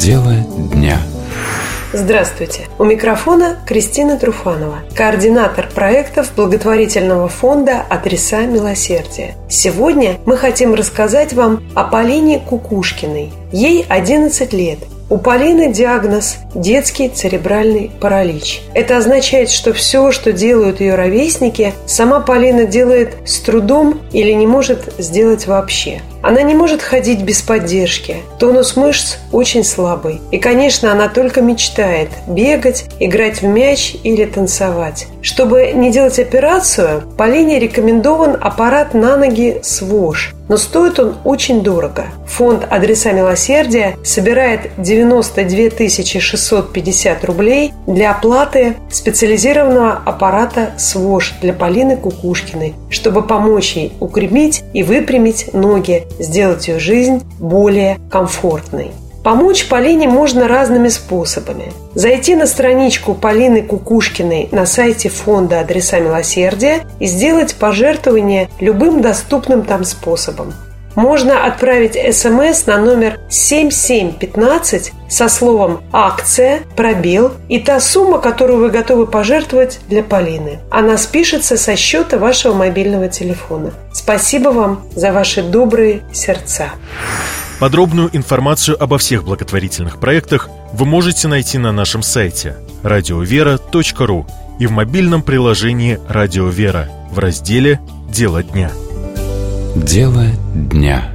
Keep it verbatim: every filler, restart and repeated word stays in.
Дело дня. Здравствуйте! У микрофона Кристина Труфанова, координатор проектов благотворительного фонда «Адреса милосердия». Сегодня мы хотим рассказать вам о Полине Кукушкиной. Ей одиннадцать лет. У Полины диагноз – детский церебральный паралич. Это означает, что все, что делают ее ровесники, сама Полина делает с трудом или не может сделать вообще. Она не может ходить без поддержки. Тонус мышц очень слабый. И, конечно, она только мечтает бегать, играть в мяч или танцевать. Чтобы не делать операцию, Полине рекомендован аппарат на ноги СВОШ. Но стоит он очень дорого. Фонд «Адреса милосердия» собирает девяносто две тысячи шестьсот пятьдесят рублей для оплаты специализированного аппарата СВОШ для Полины Кукушкиной, чтобы помочь ей укрепить и выпрямить ноги, сделать ее жизнь более комфортной. Помочь Полине можно разными способами. Зайти на страничку Полины Кукушкиной на сайте фонда «Адреса милосердия» и сделать пожертвование любым доступным там способом. Можно отправить СМС на номер семь семь пятнадцать со словом «акция», пробел и та сумма, которую вы готовы пожертвовать для Полины. Она спишется со счета вашего мобильного телефона. Спасибо вам за ваши добрые сердца. Подробную информацию обо всех благотворительных проектах вы можете найти на нашем сайте радиовера точка ру и в мобильном приложении «Радио Вера» в разделе «Дело дня». Дело дня.